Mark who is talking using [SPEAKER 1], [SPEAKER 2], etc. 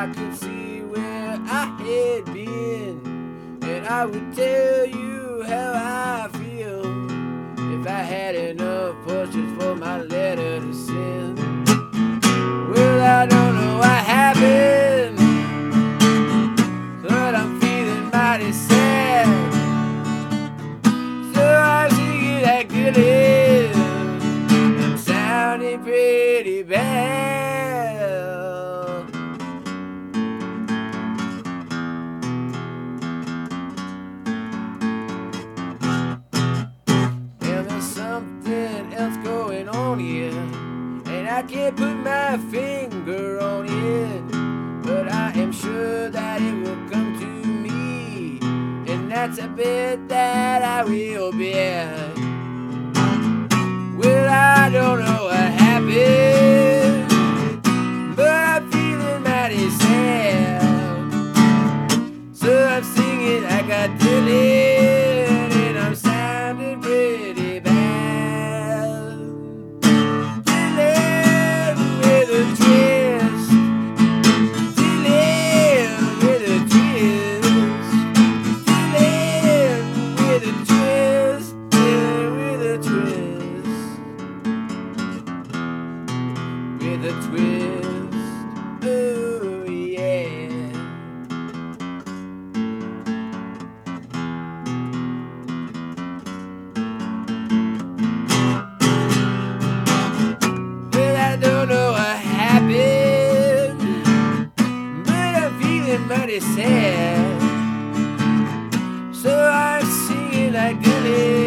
[SPEAKER 1] I could see where I had been, and I would tell you how I feel if I had enough portraits for my letter to send. Well, I don't know what happened, but I'm feeling mighty sad. So I'm singing like Dylan, I'm sounding pretty bad. And there's something else going on here, and I can't put my finger on it, but I am sure that it will come to me, and that's a bet that I will bet. Well, I don't know what happened, but I'm feeling mighty sad. So I'm singing like I did it, and I'm sounding pretty bad. Dylan with a twist, Dylan with a twist, Dylan with a twist, Dylan with a twist, with a twist, oh yeah. Well, I don't know what happened, but I'm feeling mighty sad. So I'm singing like Dylan.